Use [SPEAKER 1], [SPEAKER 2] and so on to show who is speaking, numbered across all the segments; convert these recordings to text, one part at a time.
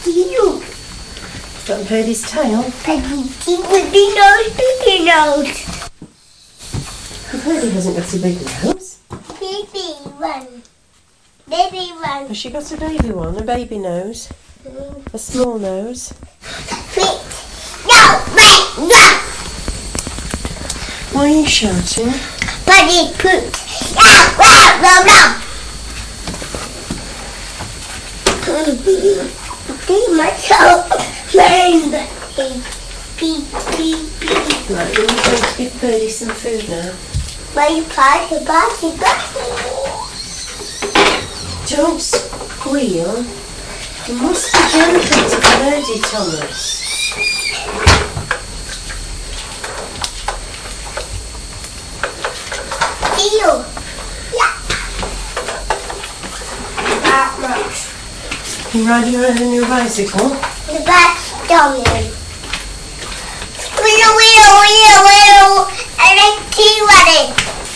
[SPEAKER 1] you.
[SPEAKER 2] Got Birdie's tail.
[SPEAKER 1] Birdie nose, baby nose.
[SPEAKER 2] Birdie hasn't got a big nose.
[SPEAKER 1] Baby one. Baby one.
[SPEAKER 2] Has she got a baby one? A baby nose? A small nose?
[SPEAKER 1] Wait. No, wait, no.
[SPEAKER 2] Why are you shouting?
[SPEAKER 1] Birdie poop. No, no, no, no. Okay, myself. Rainbow. Beep, beep, beep.
[SPEAKER 2] Right, then we're going to give Birdie some food now.
[SPEAKER 1] Bye, bye, bye, bye.
[SPEAKER 2] Don't squeal. You must be gentle to Birdie, Thomas.
[SPEAKER 1] Feel. Yeah. That much.
[SPEAKER 2] You riding around on your bicycle?
[SPEAKER 1] The back's dummy. Wheel, wheel, wheel, wheel. And then tea ready.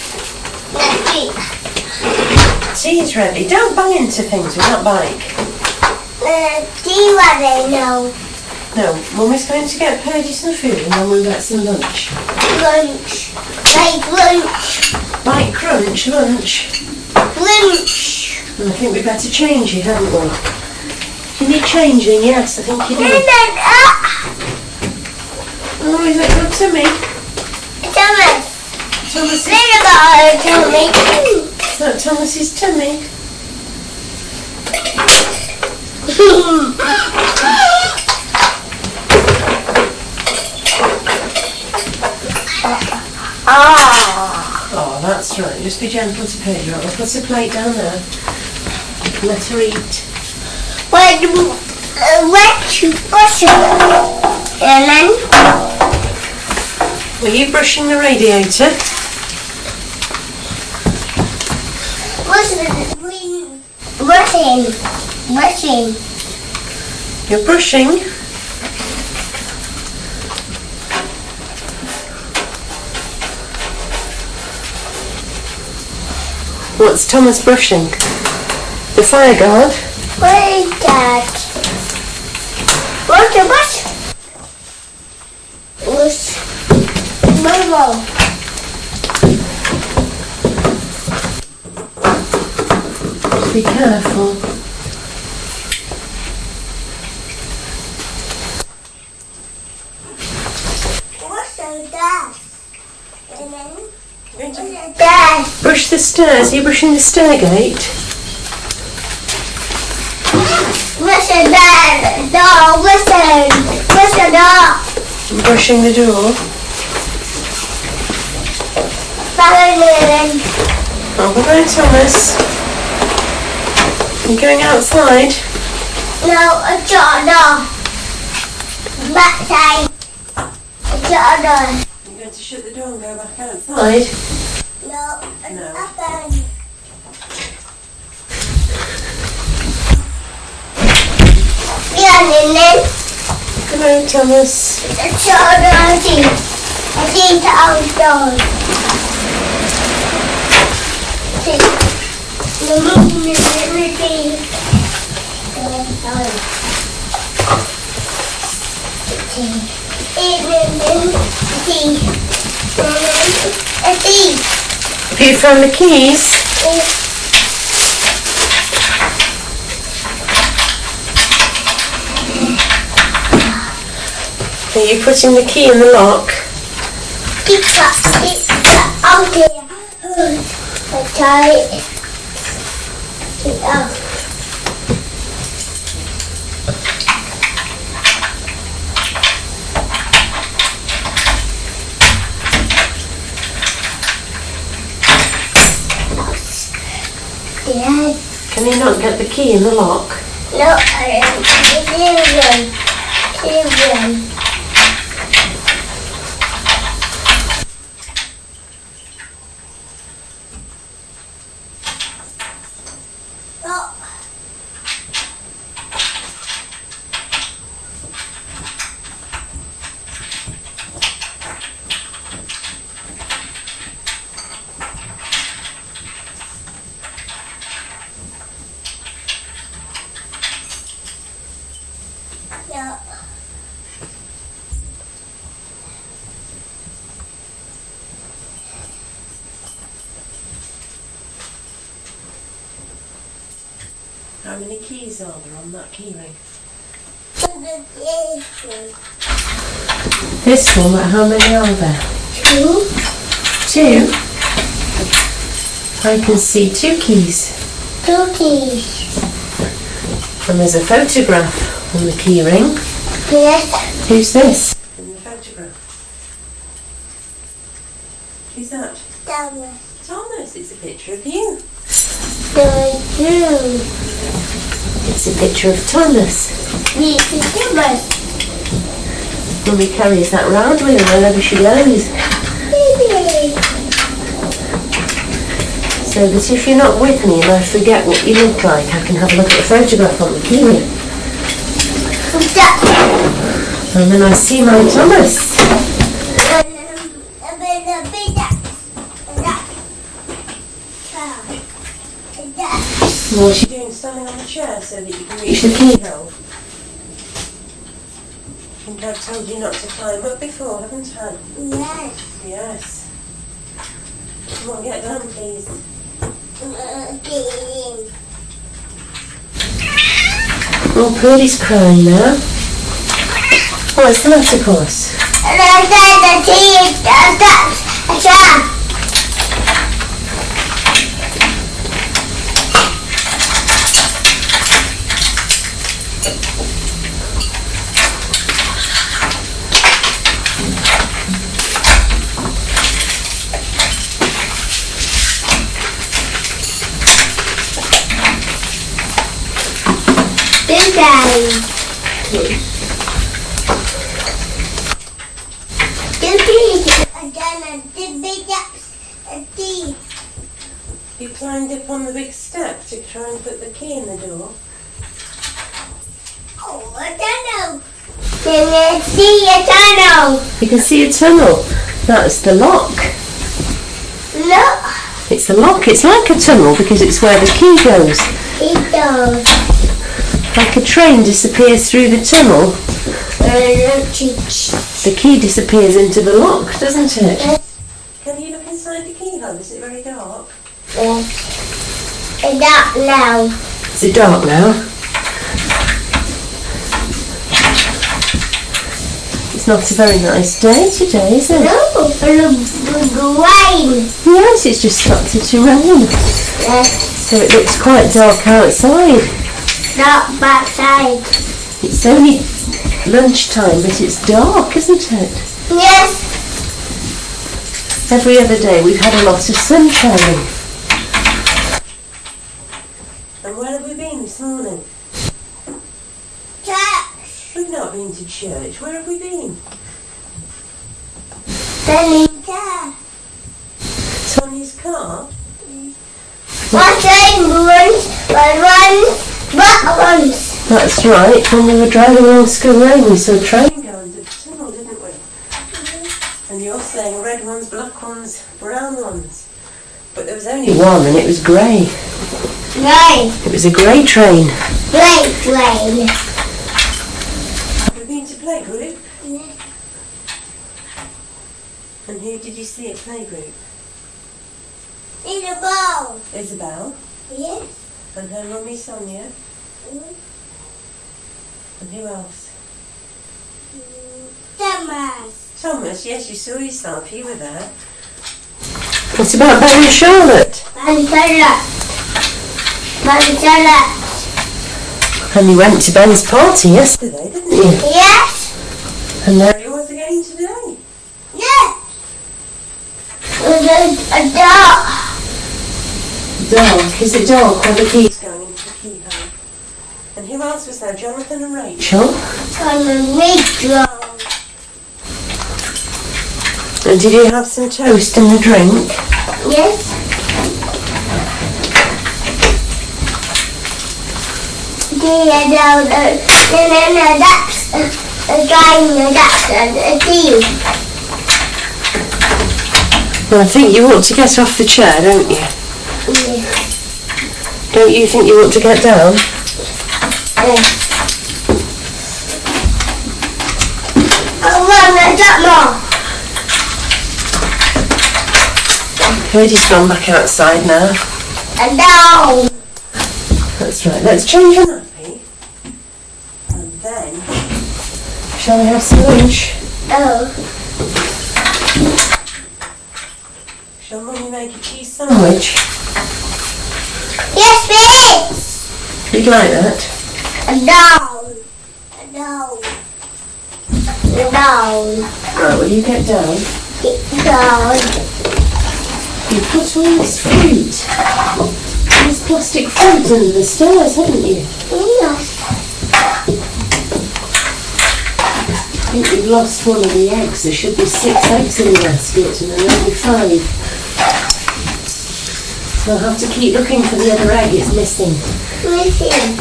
[SPEAKER 2] Tea's ready. Don't bang into things with that bike.
[SPEAKER 1] Tea ready, no.
[SPEAKER 2] No, Mummy's going to get Birdie some food and then we'll get some lunch.
[SPEAKER 1] Lunch. Like lunch.
[SPEAKER 2] Bike crunch, lunch.
[SPEAKER 1] Lunch.
[SPEAKER 2] And I think we'd better change you, haven't we? You need changing, yes, I think you do.
[SPEAKER 1] And then
[SPEAKER 2] Oh, is it good to me?
[SPEAKER 1] Thomas.
[SPEAKER 2] Thomas,
[SPEAKER 1] Think about it, Tommy.
[SPEAKER 2] is that Thomas's tummy? Oh, that's right. Just be gentle to Birdie. Right, we'll put a plate down there. Let her eat.
[SPEAKER 1] When you brush it, and then
[SPEAKER 2] Were you brushing the radiator?
[SPEAKER 1] brushing.
[SPEAKER 2] You're brushing? What's Thomas brushing? The fire guard?
[SPEAKER 1] Wait, Dad. What's the brush? What's Momo?
[SPEAKER 2] Be careful.
[SPEAKER 1] What's the dash? And then what's the dash?
[SPEAKER 2] Brush the stairs. Are you brushing the stair gate?
[SPEAKER 1] What's the dash? Door. What's the door?
[SPEAKER 2] I'm brushing the door.
[SPEAKER 1] Follow.
[SPEAKER 2] Oh, good night, Thomas. You going outside?
[SPEAKER 1] No, a door. Backside. A door.
[SPEAKER 2] You're going to shut the door and go back outside?
[SPEAKER 1] No, it's
[SPEAKER 2] No.
[SPEAKER 1] open. Yeah, and then
[SPEAKER 2] Good night, Thomas.
[SPEAKER 1] the door. I see the outdoors. See, the moon is everything.
[SPEAKER 2] Have you found the keys? Are you putting the key in the lock?
[SPEAKER 1] It's out there. I try it out. Dad.
[SPEAKER 2] Can you not get the key in the lock?
[SPEAKER 1] No, I didn't.
[SPEAKER 2] How many keys are there on that key ring? This one, how many are there?
[SPEAKER 1] 2.
[SPEAKER 2] 2? I can see 2 keys.
[SPEAKER 1] 2 keys.
[SPEAKER 2] And there's a photograph on the key ring.
[SPEAKER 1] Yes.
[SPEAKER 2] Who's this? In the photograph. Who's that?
[SPEAKER 1] Thomas.
[SPEAKER 2] Thomas, it's a picture of you. It's a picture of Thomas.
[SPEAKER 1] Thomas.
[SPEAKER 2] Mummy carries that round with her wherever she goes. So that if you're not with me and I forget what you look like, I can have a look at the photograph on the key ring. And then I see my Thomas. What's she doing, standing on the chair so that you can reach the keyhole? I think I've told you not to climb up before, haven't I?
[SPEAKER 1] Yes.
[SPEAKER 2] Yes. Come on, get down, please.
[SPEAKER 1] Okay.
[SPEAKER 2] Oh, Purdy's crying now. What's the matter, Puss?
[SPEAKER 1] And I said the tea is a trap.
[SPEAKER 2] You climbed up on the big step to try and put the key in the door.
[SPEAKER 1] Oh, a tunnel. Can you see a tunnel?
[SPEAKER 2] You can see a tunnel. That's the lock.
[SPEAKER 1] Look.
[SPEAKER 2] It's the lock. It's like a tunnel because it's where the key goes.
[SPEAKER 1] It does.
[SPEAKER 2] Like a train disappears through the tunnel, the key disappears into the lock, doesn't it?
[SPEAKER 1] Yes.
[SPEAKER 2] Can you look inside the keyhole? Is it very dark?
[SPEAKER 1] Yes. It's dark now.
[SPEAKER 2] Is it dark now? It's not a very nice day today, is it?
[SPEAKER 1] No, rain.
[SPEAKER 2] Yes, it's just started to rain.
[SPEAKER 1] Yes.
[SPEAKER 2] So it looks quite dark outside.
[SPEAKER 1] Dark outside.
[SPEAKER 2] It's only lunchtime, but it's dark, isn't it?
[SPEAKER 1] Yes.
[SPEAKER 2] Every other day we've had a lot of sunshine. And where have we been this morning?
[SPEAKER 1] Church.
[SPEAKER 2] We've not been to church. Where have we been?
[SPEAKER 1] Tony's car.
[SPEAKER 2] Tony's car?
[SPEAKER 1] One train runs, one back runs.
[SPEAKER 2] That's right. When we were driving along School Lane, we saw a train go under the tunnel, didn't we? And you're saying red ones, black ones, brown ones. But there was only one, and it was grey.
[SPEAKER 1] Grey.
[SPEAKER 2] It was a grey train.
[SPEAKER 1] Grey train.
[SPEAKER 2] Have we been to playgroup?
[SPEAKER 1] Yes.
[SPEAKER 2] And who did you see at playgroup?
[SPEAKER 1] In a ball.
[SPEAKER 2] Isabel.
[SPEAKER 1] Yes.
[SPEAKER 2] And her mummy Sonia. And who else?
[SPEAKER 1] Thomas.
[SPEAKER 2] Thomas, yes, you saw yourself, you were there. What about Ben and Charlotte? And you went to Ben's party yesterday, didn't you?
[SPEAKER 1] Yes.
[SPEAKER 2] And there he was again today.
[SPEAKER 1] Yes. A dog.
[SPEAKER 2] Dark. Is it dark where the key's going into the keyhole? And who else was there? Jonathan and Rachel?
[SPEAKER 1] And Rachel.
[SPEAKER 2] And did you have some toast and a drink?
[SPEAKER 1] Yes. That's a team.
[SPEAKER 2] Well, I think you ought to get off the chair, don't you?
[SPEAKER 1] Yes.
[SPEAKER 2] Don't you think you ought to get down?
[SPEAKER 1] Yes. more.
[SPEAKER 2] Cody's gone back outside now.
[SPEAKER 1] And down.
[SPEAKER 2] That's Right, let's change your nappy. And then, shall we have some lunch?
[SPEAKER 1] No.
[SPEAKER 2] Shall Mummy make a cheese sandwich?
[SPEAKER 1] Yes, please.
[SPEAKER 2] You'd like that?
[SPEAKER 1] Down. Down. Down.
[SPEAKER 2] Right, will you get down?
[SPEAKER 1] Down.
[SPEAKER 2] You put all this fruit, this plastic fruit under the stairs, haven't you?
[SPEAKER 1] Yes.
[SPEAKER 2] I think you've lost one of the eggs. There should be 6 eggs in the basket and then only 5. So I'll have to keep looking for the other egg. It's missing.
[SPEAKER 1] Missing.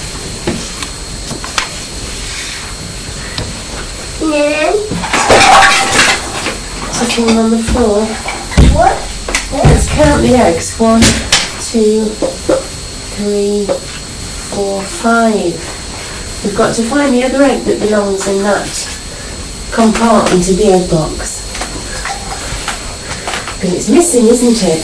[SPEAKER 1] Then.
[SPEAKER 2] Sitting on the floor.
[SPEAKER 1] What?
[SPEAKER 2] Let's count the eggs. 1, 2, 3, 4, 5. We've got to find the other egg that belongs in that compartment of the egg box. But it's missing, isn't it?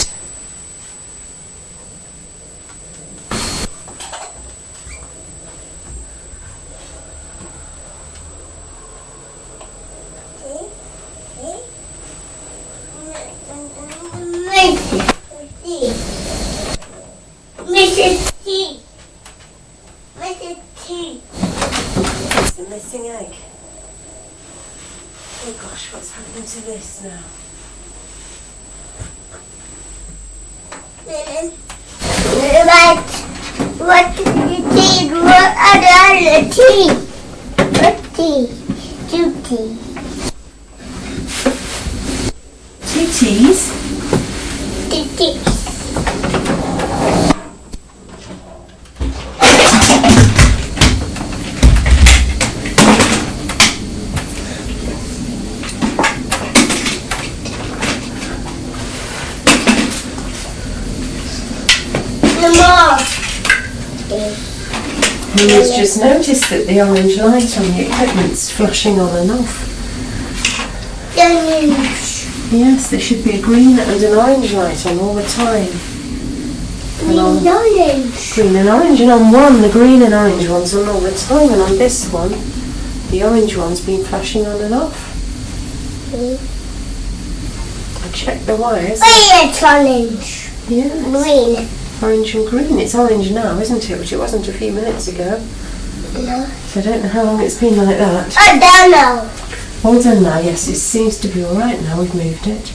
[SPEAKER 1] Mrs. T. Mrs. T.
[SPEAKER 2] It's the missing egg. Oh gosh, what's happened to this now?
[SPEAKER 1] What tea? What other tea? What tea? 2 tea.
[SPEAKER 2] 2 teas.
[SPEAKER 1] 2 tea.
[SPEAKER 2] Mumy's just noticed that the orange light on the equipment's flashing on and off. Yes, there should be a green and an orange light on all the time.
[SPEAKER 1] Green and orange.
[SPEAKER 2] Green and orange, and on one, the green and orange one's on all the time, and on this one, the orange one's been flashing on and off. I checked the wires.
[SPEAKER 1] It's orange.
[SPEAKER 2] Yes.
[SPEAKER 1] Green.
[SPEAKER 2] Orange and green. It's orange now, isn't it? Which it wasn't a few minutes ago.
[SPEAKER 1] No.
[SPEAKER 2] So I don't know how long it's been like that.
[SPEAKER 1] I don't know.
[SPEAKER 2] All done now, yes, it seems to be alright now, we've moved it.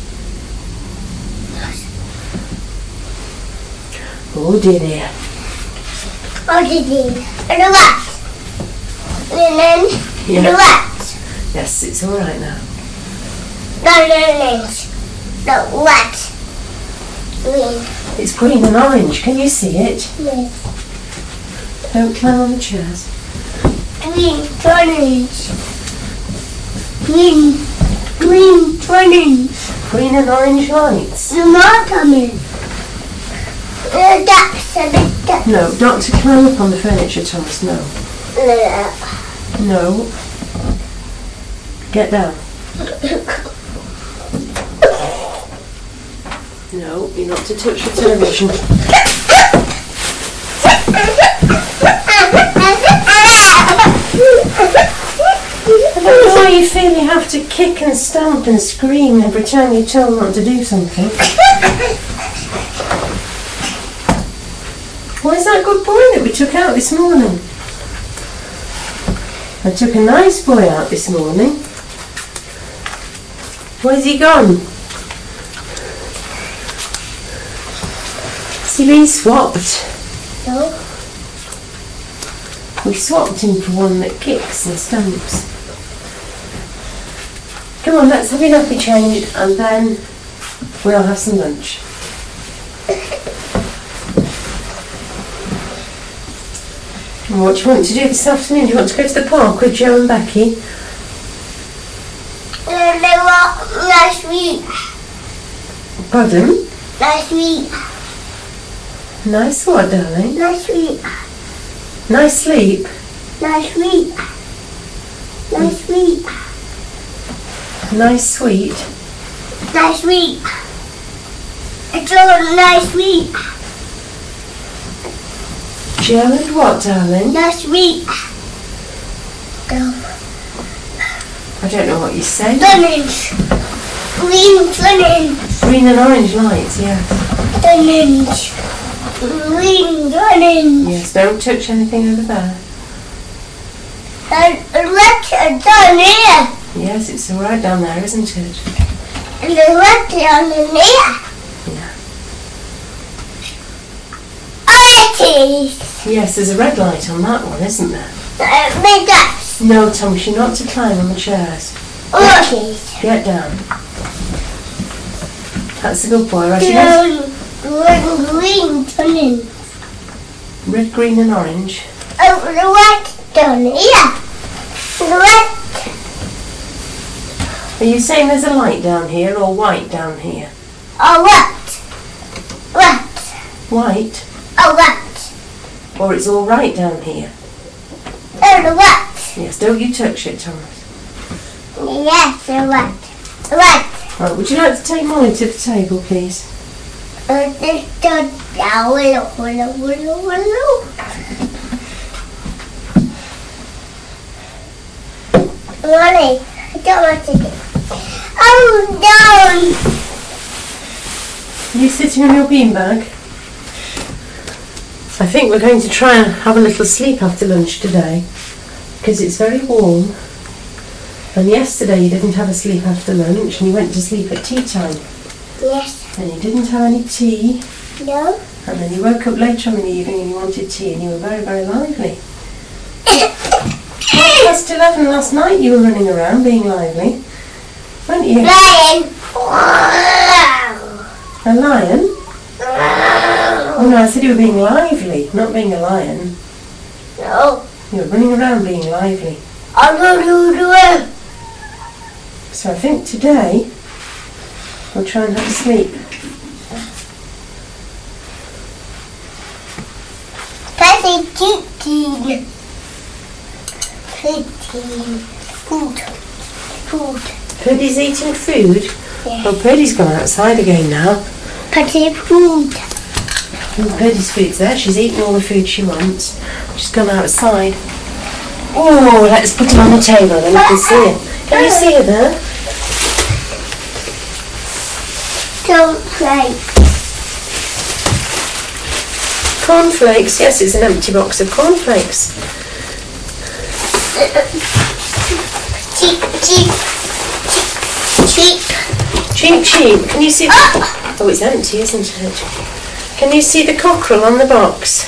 [SPEAKER 2] Oh dear.
[SPEAKER 1] Oh, did you? And the what? And then the what?
[SPEAKER 2] Yes, it's alright now.
[SPEAKER 1] The orange. The what? Green.
[SPEAKER 2] It's green and orange, can you see it?
[SPEAKER 1] Yes.
[SPEAKER 2] Don't climb on the chairs.
[SPEAKER 1] Green, orange. Green, orange.
[SPEAKER 2] Green and orange lights.
[SPEAKER 1] The more coming. That's a bit duck.
[SPEAKER 2] No, not to climb up on the furniture, Thomas, no. No. Get down. No, you're not to touch the television. I don't know why you feel you have to kick and stamp and scream every time you're told not to do something. Where's that good boy that we took out this morning? I took a nice boy out this morning. Where's he gone? Has he been swapped?
[SPEAKER 1] No.
[SPEAKER 2] We swapped him for one that kicks and stamps. Come on, let's have your nappy changed and then we'll have some lunch. And what do you want to do this afternoon? Do you want to go to the park with Joe and Becky?
[SPEAKER 1] They want last week.
[SPEAKER 2] Pardon?
[SPEAKER 1] Last week.
[SPEAKER 2] Nice what, darling?
[SPEAKER 1] Last week.
[SPEAKER 2] Nice sleep?
[SPEAKER 1] Last week. Last week.
[SPEAKER 2] Nice sweet?
[SPEAKER 1] Last week. It's all last week.
[SPEAKER 2] Gel and what, darling?
[SPEAKER 1] That's sweet.
[SPEAKER 2] I don't know what you said.
[SPEAKER 1] Lemons. Green lemons.
[SPEAKER 2] Green and orange lights, yes.
[SPEAKER 1] Lemons. Green lemons.
[SPEAKER 2] Yes, don't touch anything over there.
[SPEAKER 1] And red down here.
[SPEAKER 2] Yes, it's all right down there, isn't it?
[SPEAKER 1] And the red down here.
[SPEAKER 2] Yeah.
[SPEAKER 1] Oh, it is.
[SPEAKER 2] Yes, there's a red light on that one, isn't there?
[SPEAKER 1] Big up.
[SPEAKER 2] No, Thomas, you're not to climb on the chairs.
[SPEAKER 1] Oh, it is.
[SPEAKER 2] Get down. That's a good boy, right?
[SPEAKER 1] Red, green lemons.
[SPEAKER 2] Red, green and orange.
[SPEAKER 1] Oh, the red down here. The red.
[SPEAKER 2] Are you saying there's a light down here or white down here?
[SPEAKER 1] Oh, red.
[SPEAKER 2] White?
[SPEAKER 1] Oh, red.
[SPEAKER 2] Or it's all right down here?
[SPEAKER 1] Oh, the red.
[SPEAKER 2] Yes, don't you touch it, Thomas.
[SPEAKER 1] Yes, the red. Red.
[SPEAKER 2] Right, would you like to take Molly to the table, please?
[SPEAKER 1] Molly, I don't want to do. Oh, down.
[SPEAKER 2] Are you sitting on your beanbag? I think we're going to try and have a little sleep after lunch today because it's very warm. And yesterday you didn't have a sleep after lunch and you went to sleep at tea time.
[SPEAKER 1] Yes.
[SPEAKER 2] And you didn't have any tea.
[SPEAKER 1] No.
[SPEAKER 2] And then you woke up later on in the evening and you wanted tea and you were very, very lively. 11:30 last night you were running around being lively, weren't you?
[SPEAKER 1] Lion.
[SPEAKER 2] A lion? Oh no, I said you were being lively, not being a lion.
[SPEAKER 1] No.
[SPEAKER 2] You were running around being lively.
[SPEAKER 1] I'm going to do it.
[SPEAKER 2] So I think today we'll try and have a sleep.
[SPEAKER 1] Daddy, chicken. Food.
[SPEAKER 2] Purdy's eating food?
[SPEAKER 1] Yeah.
[SPEAKER 2] Oh, Purdy's gone outside again now.
[SPEAKER 1] Daddy, food.
[SPEAKER 2] Oh, Purdy's food's there. She's eaten all the food she wants. She's gone outside. Oh, let's put her on the table then we can see her. Can you see her there?
[SPEAKER 1] Don't play.
[SPEAKER 2] Cornflakes. Yes, it's an empty box of cornflakes.
[SPEAKER 1] Cheap.
[SPEAKER 2] Cheap. Can you see the... Oh, it's empty, isn't it? Can you see the cockerel on the box?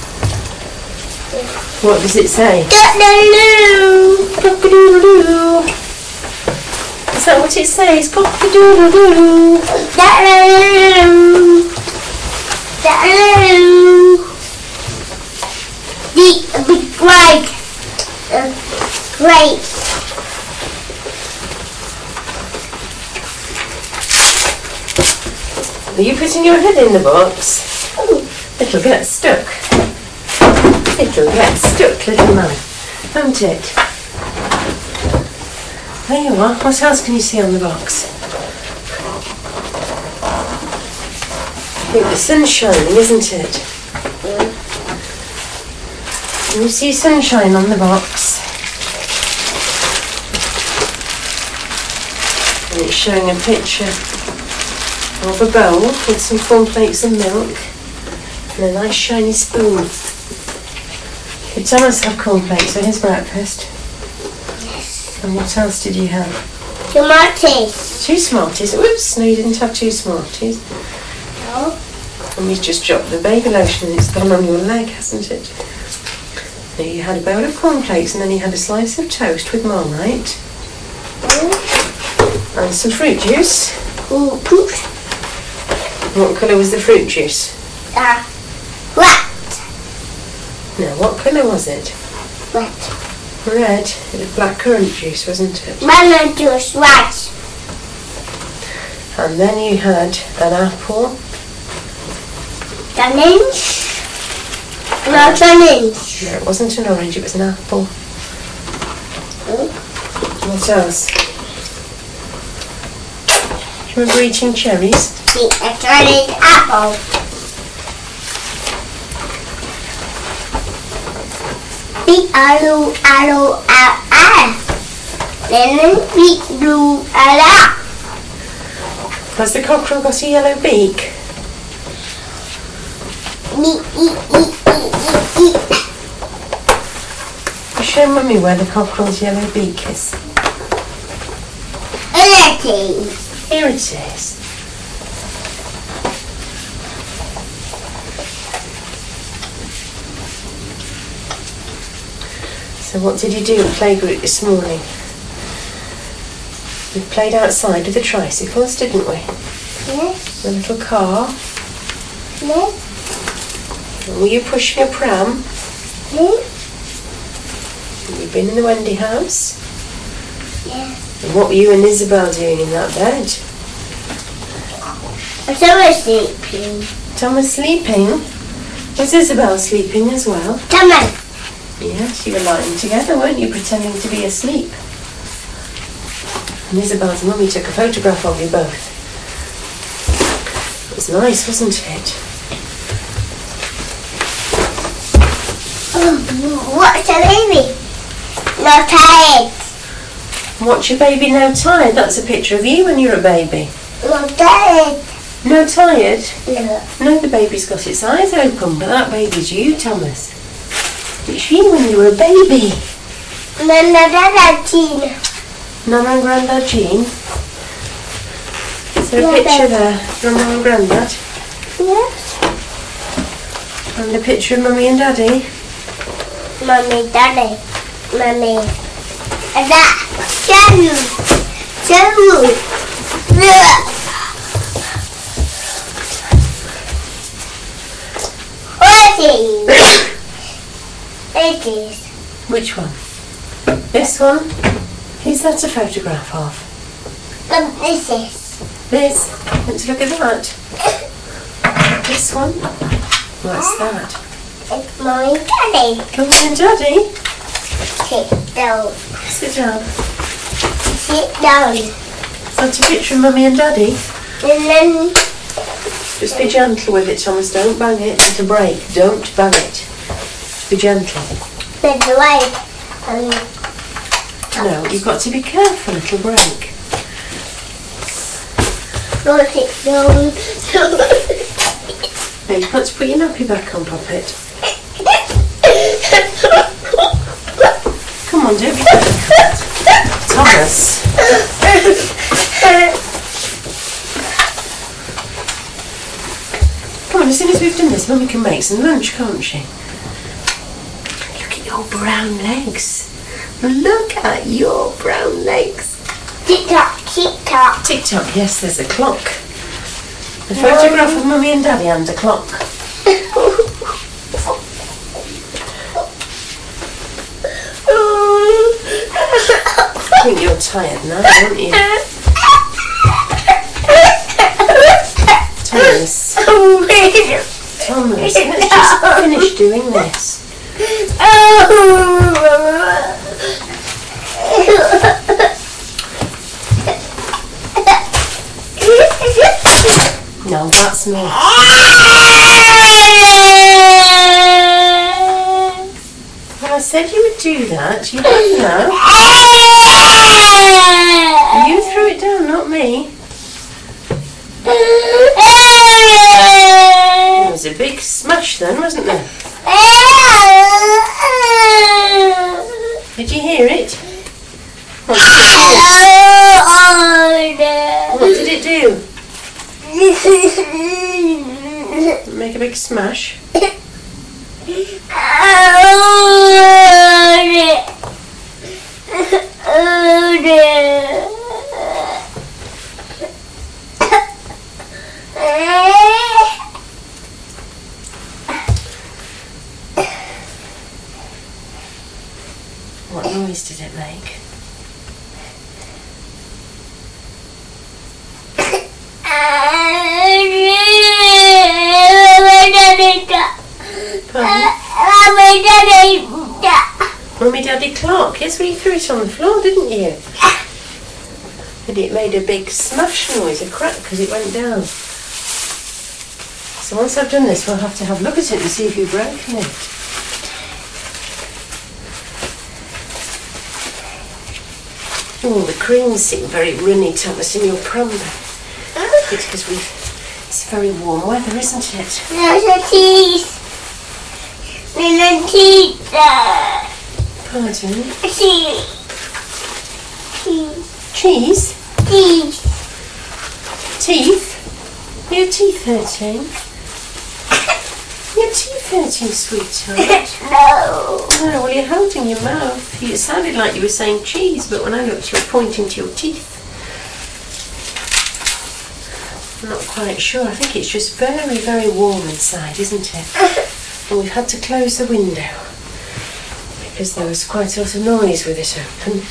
[SPEAKER 2] What does it say?
[SPEAKER 1] Cock-a-doodle-doo.
[SPEAKER 2] Cock-a-doodle-doo. Is that what it says? Cock-a-doodle-doo.
[SPEAKER 1] Da-da-doo. The big great. Great.
[SPEAKER 2] Are you putting your head in the box? It'll get stuck. It'll get stuck, little man. Won't it? There you are. What else can you see on the box? I think the sun's shining, isn't it? Can you see sunshine on the box? And it's showing a picture of a bowl with some cornflakes and milk and a nice shiny spoon. Did Thomas have cornflakes for his breakfast?
[SPEAKER 1] Yes.
[SPEAKER 2] And what else did you have?
[SPEAKER 1] Tomatoes.
[SPEAKER 2] 2 Smarties. Oops, no, you didn't have 2 Smarties.
[SPEAKER 1] No.
[SPEAKER 2] And you've just dropped the baby lotion and it's gone on your leg, hasn't it? Now you had a bowl of cornflakes and then you had a slice of toast with Marmite and some fruit juice.
[SPEAKER 1] Poop.
[SPEAKER 2] What colour was the fruit juice?
[SPEAKER 1] Red.
[SPEAKER 2] No, what colour was it?
[SPEAKER 1] Red.
[SPEAKER 2] Red. It was black currant juice, wasn't it?
[SPEAKER 1] Lemon juice. Red.
[SPEAKER 2] And then you had an apple.
[SPEAKER 1] Orange. Not orange.
[SPEAKER 2] No, it wasn't an orange, it was an apple. What else? Do you remember eating cherries?
[SPEAKER 1] It's orange apple. big arrow, arrow, R. Then big blue arrow.
[SPEAKER 2] Has the cockerel got a yellow beak? Show Mummy where the cockerel's yellow beak is. Here it is. So what did you do at playgroup this morning? We played outside with the tricycles, didn't we?
[SPEAKER 1] Yes.
[SPEAKER 2] The little car.
[SPEAKER 1] Yes.
[SPEAKER 2] Were you pushing a pram?
[SPEAKER 1] Yes.
[SPEAKER 2] You've been in the Wendy house?
[SPEAKER 1] Yes.
[SPEAKER 2] And what were you and Isabel doing in that bed?
[SPEAKER 1] Tom was sleeping.
[SPEAKER 2] Tom was sleeping? Was Isabel sleeping as well?
[SPEAKER 1] Thomas.
[SPEAKER 2] Yes, you were lying together, weren't you, pretending to be asleep? And Isabel's mummy took a photograph of you both. It was nice, wasn't it?
[SPEAKER 1] What's a baby? Not tired.
[SPEAKER 2] What's your baby now tired? That's a picture of you when you were a baby.
[SPEAKER 1] Not tired.
[SPEAKER 2] No tired?
[SPEAKER 1] No.
[SPEAKER 2] No, the baby's got its eyes open, but that baby's you, Thomas. It's you when you were a baby.
[SPEAKER 1] Nana, Tina.
[SPEAKER 2] Nana and Grandad Jean. Is there a picture there of Mama and Grandad?
[SPEAKER 1] Yes.
[SPEAKER 2] And a picture of Mummy and Daddy?
[SPEAKER 1] Mummy, Daddy. Mummy. That. Two. It is.
[SPEAKER 2] Which one? This one? Who's that a photograph of?
[SPEAKER 1] This is.
[SPEAKER 2] This? Let's look at that. This one? What's that?
[SPEAKER 1] It's Mummy and Daddy.
[SPEAKER 2] Mummy and Daddy?
[SPEAKER 1] Sit down.
[SPEAKER 2] Sit down.
[SPEAKER 1] Sit down.
[SPEAKER 2] Is that a picture of Mummy and Daddy?
[SPEAKER 1] And then
[SPEAKER 2] Just be gentle with it, Thomas. Don't bang it. It'll break. Don't bang it. Be gentle.
[SPEAKER 1] there's the light.
[SPEAKER 2] No, you've got to be careful. It'll break.
[SPEAKER 1] Roll it down.
[SPEAKER 2] Now you've got to put your nappy back on, Poppet. Come on, don't be difficult. Thomas. Come on, as soon as we've done this, Mummy can make some lunch, can't she? Look at your brown legs. Look at your brown legs.
[SPEAKER 1] Tick tock, tick tock.
[SPEAKER 2] Tick tock, yes, there's a clock. A photograph of Mummy and Daddy and a clock. I think you're tired now, aren't you? Thomas. Thomas, let's just finish doing this. No, that's not. Well, I said you would do that. You have now. You threw it down, not me. There was a big smash then, wasn't there? Did you hear it? What did it do? Make a big smash. What noise did it make? Mummy Daddy clock. Yes, well, you threw it on the floor, didn't you? And it made a big smash noise, a crack, because it went down. So once I've done this, we'll have to have a look at it and see if you've broken it. Oh, the creams seem very runny, Thomas, in your pram bag. It's because it's very warm weather, isn't it?
[SPEAKER 1] There's a cheese. There's a cheese.
[SPEAKER 2] Pardon?
[SPEAKER 1] Cheese.
[SPEAKER 2] Cheese?
[SPEAKER 1] Cheese.
[SPEAKER 2] Teeth? Are your teeth hurting? Your teeth hurting, sweetheart?
[SPEAKER 1] No.
[SPEAKER 2] No, well, you're holding your mouth. It sounded like you were saying cheese, but when I looked, you were pointing to your teeth. I'm not quite sure. I think it's just very, very warm inside, isn't it? And we've had to close the window because there was quite a lot of noise with it open.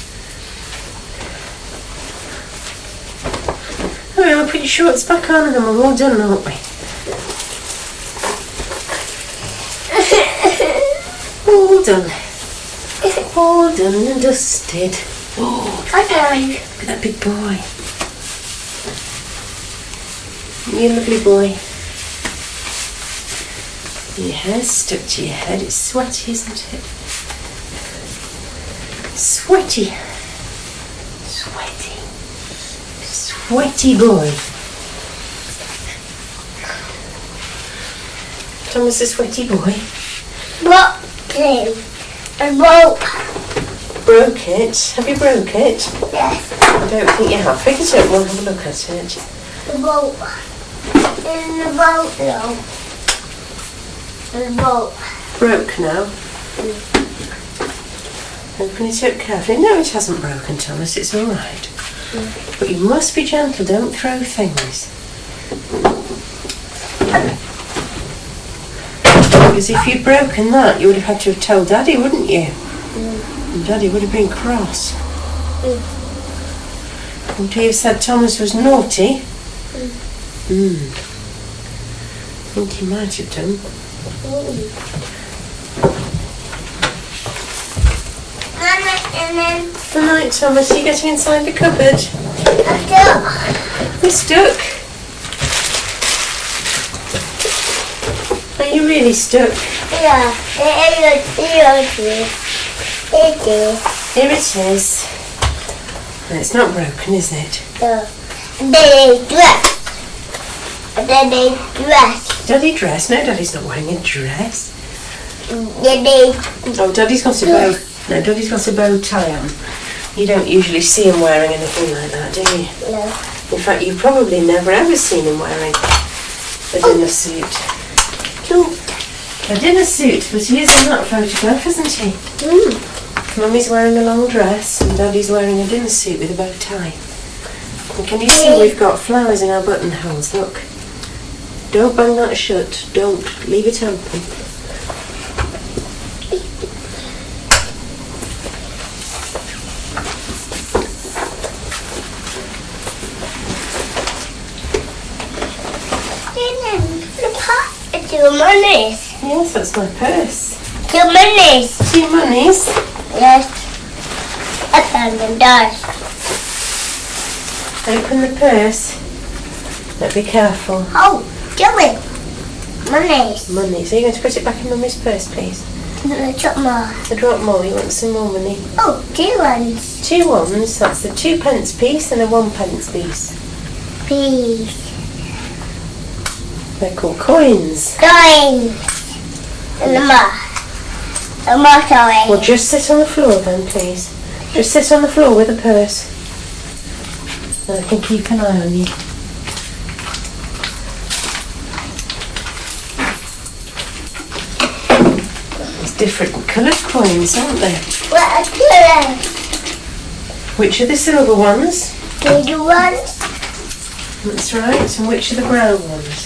[SPEAKER 2] Oh, I'm pretty sure it's back on and then we're all done, aren't we? All done. All done and dusted. Oh, look at that big boy. You lovely boy. Your hair's stuck to your head. It's sweaty, isn't it? Sweaty. Sweaty. Sweaty boy. Thomas, a sweaty boy.
[SPEAKER 1] Broken. I broke.
[SPEAKER 2] Broke it? Have you broke it?
[SPEAKER 1] Yes.
[SPEAKER 2] I don't think you have. Pick it up and we'll have a look at it.
[SPEAKER 1] The boat. In the boat now. The boat.
[SPEAKER 2] Broke now? Open it up carefully. No, it hasn't broken, Thomas. It's all right. But you must be gentle. Don't throw things. Because if you'd broken that, you would have had to have told Daddy, wouldn't you? And Daddy would have been cross. Would he have said Thomas was naughty? I think he might have done. Good night, Thomas. Are you getting inside the cupboard? We're stuck. Are you really stuck?
[SPEAKER 1] Yeah, it is.
[SPEAKER 2] Here it is. And it's not broken, is it?
[SPEAKER 1] Daddy dress. Daddy dress.
[SPEAKER 2] Daddy dress? No, Daddy's not wearing a dress.
[SPEAKER 1] Daddy.
[SPEAKER 2] Oh, Daddy's got a bow. No, Daddy's got a bow tie on. You don't usually see him wearing anything like that, do you?
[SPEAKER 1] No.
[SPEAKER 2] In fact, you've probably never ever seen him wearing a dinner suit. A dinner suit, but he is in that photograph, isn't he? Mummy's wearing a long dress and Daddy's wearing a dinner suit with a bow tie. And can you see we've got flowers in our buttonholes? Look. Don't bang that shut. Don't. Leave it open.
[SPEAKER 1] Two monies.
[SPEAKER 2] Yes, that's my purse.
[SPEAKER 1] 2 monies.
[SPEAKER 2] 2 monies?
[SPEAKER 1] Yes. Open the door.
[SPEAKER 2] Open the purse. But be careful.
[SPEAKER 1] Oh, do it. Monies.
[SPEAKER 2] Money. So you're going to put it back in Mummy's purse, please?
[SPEAKER 1] A drop more.
[SPEAKER 2] A drop more. You want some more money?
[SPEAKER 1] Oh, 2 ones.
[SPEAKER 2] 2 ones. That's a 2p piece and a 1p piece.
[SPEAKER 1] Please.
[SPEAKER 2] They're called coins.
[SPEAKER 1] Coins. And the more. The more coins.
[SPEAKER 2] Well, just sit on the floor then, please. Just sit on the floor with the purse. And I can keep an eye on you. There's different coloured coins, aren't there?
[SPEAKER 1] What colour?
[SPEAKER 2] Which are the silver ones?
[SPEAKER 1] The ones.
[SPEAKER 2] That's right. And which are the brown ones?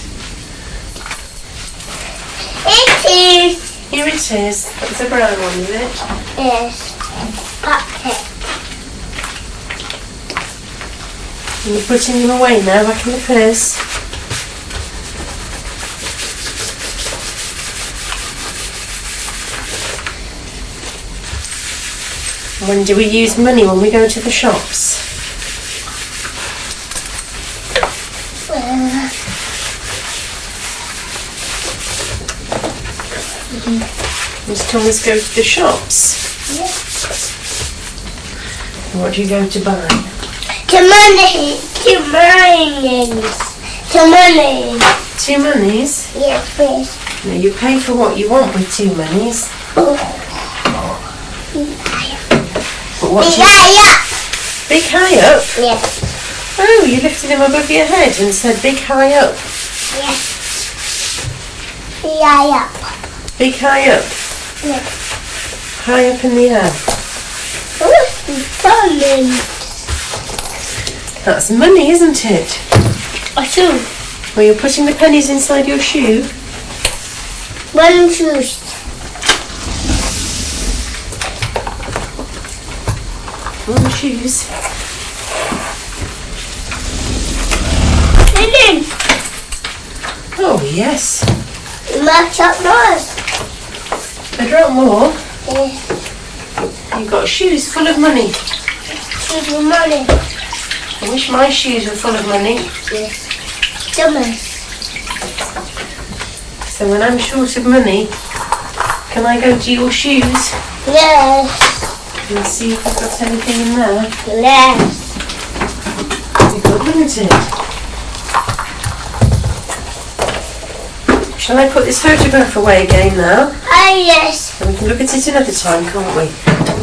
[SPEAKER 1] It is.
[SPEAKER 2] Here it is. That's a brown one, is it?
[SPEAKER 1] Yes. Pocket.
[SPEAKER 2] And you're putting them away now, back in the purse. When do we use money? When we go to the shops? Does Thomas go to the shops?
[SPEAKER 1] Yes.
[SPEAKER 2] What do you go to buy?
[SPEAKER 1] To money. To monies. To money.
[SPEAKER 2] 2 monies?
[SPEAKER 1] Yes, please.
[SPEAKER 2] No, you pay for what you want with 2 monies. But what
[SPEAKER 1] Big
[SPEAKER 2] do you...
[SPEAKER 1] eye up.
[SPEAKER 2] Big high up?
[SPEAKER 1] Yes.
[SPEAKER 2] Oh, you lifted him above your head and said big high up.
[SPEAKER 1] Yes. Big eye up.
[SPEAKER 2] Big high up?
[SPEAKER 1] Yes.
[SPEAKER 2] High up in the air.
[SPEAKER 1] What's coming?
[SPEAKER 2] That's money, isn't it?
[SPEAKER 1] A shoe.
[SPEAKER 2] Well, you're putting the pennies inside your shoe.
[SPEAKER 1] One shoes.
[SPEAKER 2] One shoes.
[SPEAKER 1] Linen.
[SPEAKER 2] Oh, yes.
[SPEAKER 1] Match up noise.
[SPEAKER 2] A drop more.
[SPEAKER 1] Yes.
[SPEAKER 2] You've got shoes full of money.
[SPEAKER 1] Shoes with money.
[SPEAKER 2] I wish my shoes were full of money.
[SPEAKER 1] Yes. Dummies.
[SPEAKER 2] So when I'm short of money, can I go to your shoes
[SPEAKER 1] Yes.
[SPEAKER 2] and see if I've got anything in there?
[SPEAKER 1] Yes.
[SPEAKER 2] You've got, isn't it? Shall I put this photograph away again now?
[SPEAKER 1] Ah, yes.
[SPEAKER 2] And we can look at it another time, can't we?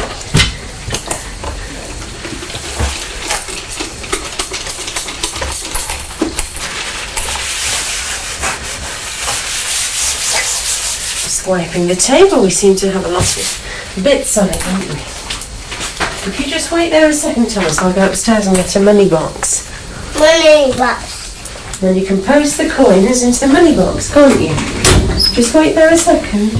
[SPEAKER 2] Just wiping the table. We seem to have a lot of bits on it, don't we? If you just wait there a second, Thomas, I'll go upstairs and get a money box.
[SPEAKER 1] Money box.
[SPEAKER 2] Then you can post the coins into the money box, can't you? Just wait there a second.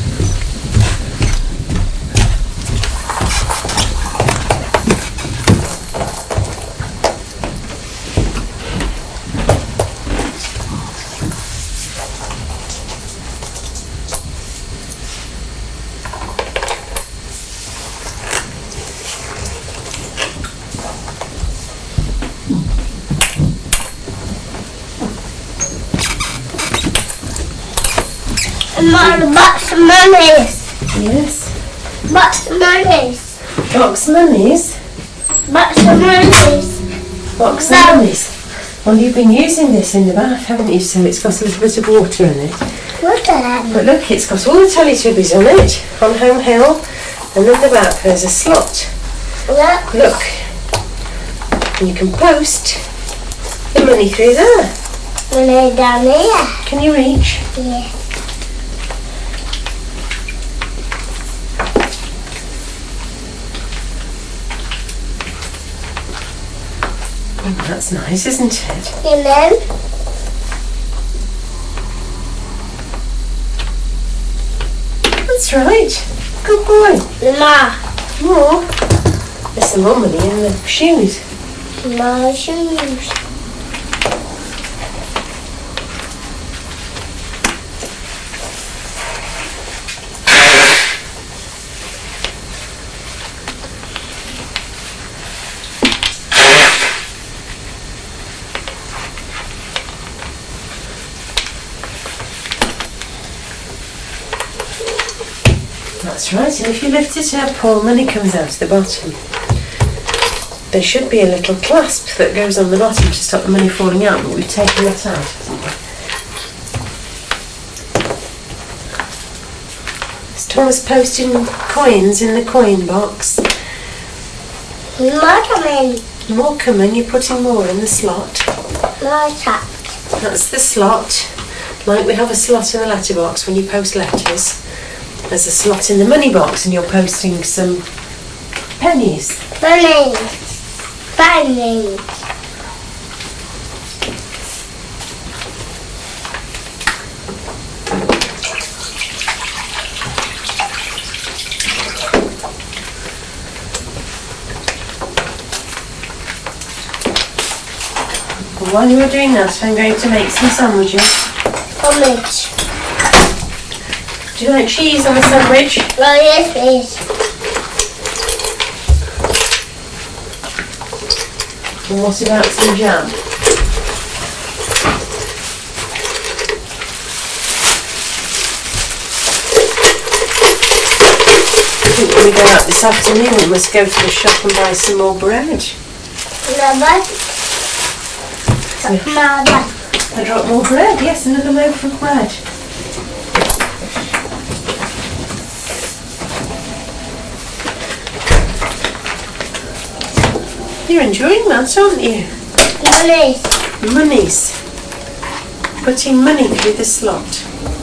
[SPEAKER 1] Box of monies.
[SPEAKER 2] Yes.
[SPEAKER 1] Box of monies.
[SPEAKER 2] Box monies?
[SPEAKER 1] Box of monies.
[SPEAKER 2] Box of
[SPEAKER 1] No.
[SPEAKER 2] monies. Well, you've been using this in the bath, haven't you? So it's got a little bit of water in it.
[SPEAKER 1] What the?
[SPEAKER 2] But look, it's got all the Teletubbies on it, on Home Hill. And at the back there's a slot.
[SPEAKER 1] Look.
[SPEAKER 2] Look. And you can post the money through there.
[SPEAKER 1] Money down here.
[SPEAKER 2] Can you reach?
[SPEAKER 1] Yeah.
[SPEAKER 2] Oh, that's nice, isn't it?
[SPEAKER 1] And then
[SPEAKER 2] That's right. Good boy.
[SPEAKER 1] Ma.
[SPEAKER 2] More. There's some more money in the shoes.
[SPEAKER 1] My shoes.
[SPEAKER 2] That's right, and if you lift it up, all money comes out the bottom. There should be a little clasp that goes on the bottom to stop the money falling out, but we've taken that out, haven't we? Is Thomas posting coins in the coin box?
[SPEAKER 1] More coming.
[SPEAKER 2] More coming, you're putting more in the slot.
[SPEAKER 1] More top.
[SPEAKER 2] That's the slot. Like we have a slot in the letterbox when you post letters. There's a slot in the money box and you're posting some pennies.
[SPEAKER 1] Money. Money.
[SPEAKER 2] And while you are doing that, I'm going to make some sandwiches.
[SPEAKER 1] Sandwich.
[SPEAKER 2] Do you like cheese on a sandwich?
[SPEAKER 1] Oh, yes, please.
[SPEAKER 2] And what about some jam? think when we go out this afternoon we must go to the shop and buy some more bread.
[SPEAKER 1] Mama.
[SPEAKER 2] I dropped more bread, yes, another loaf of bread. You're enjoying that, aren't you? Monies. Putting money through the slot.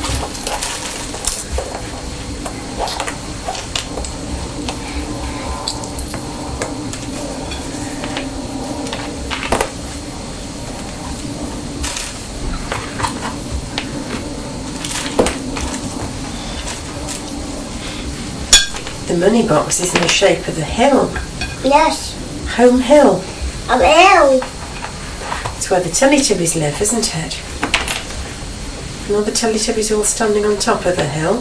[SPEAKER 2] The money box is in the shape of the hill.
[SPEAKER 1] Yes.
[SPEAKER 2] Home Hill.
[SPEAKER 1] I'm ill.
[SPEAKER 2] It's where the Teletubbies live, isn't it? And all the Teletubbies all standing on top of the hill.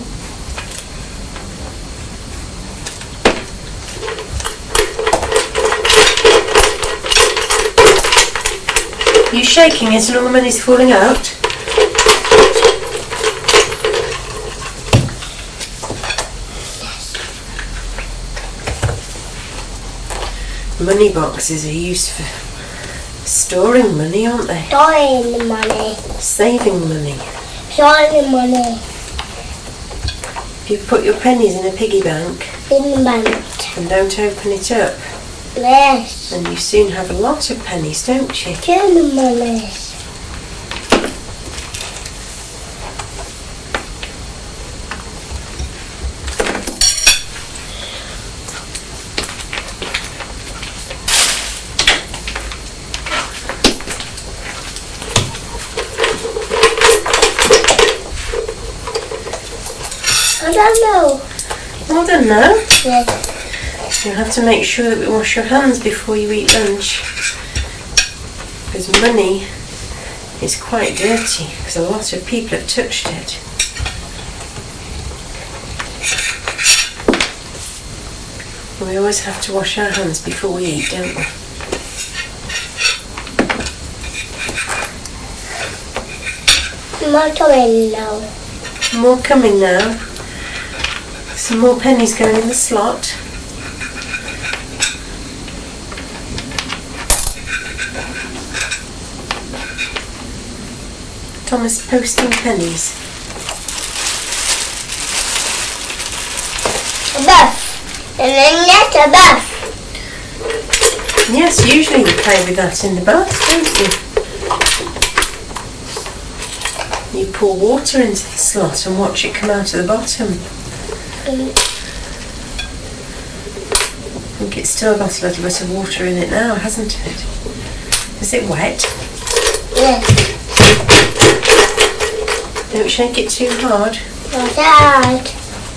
[SPEAKER 2] Are you shaking it and all the money's falling out? Money boxes are used for storing money, aren't they?
[SPEAKER 1] Storing money.
[SPEAKER 2] Saving money.
[SPEAKER 1] Storing money.
[SPEAKER 2] If you put your pennies in a piggy bank
[SPEAKER 1] In the bank.
[SPEAKER 2] and don't open it up,
[SPEAKER 1] Yes.
[SPEAKER 2] then you soon have a lot of pennies, don't you?
[SPEAKER 1] Storing money. I don't know.
[SPEAKER 2] Well done now.
[SPEAKER 1] Yes.
[SPEAKER 2] You have to make sure that we wash your hands before you eat lunch, because money is quite dirty because a lot of people have touched it. We always have to wash our hands before we eat, don't we?
[SPEAKER 1] More coming now.
[SPEAKER 2] More coming now. Some more pennies going in the slot. Thomas posting pennies.
[SPEAKER 1] A bus. And then that's a bus.
[SPEAKER 2] Yes, usually you play with that in the bath, don't you? You pour water into the slot and watch it come out of the bottom. I think it's still got a little bit of water in it now, hasn't it? Is it wet?
[SPEAKER 1] Yes.
[SPEAKER 2] Don't shake it too hard.
[SPEAKER 1] Not that.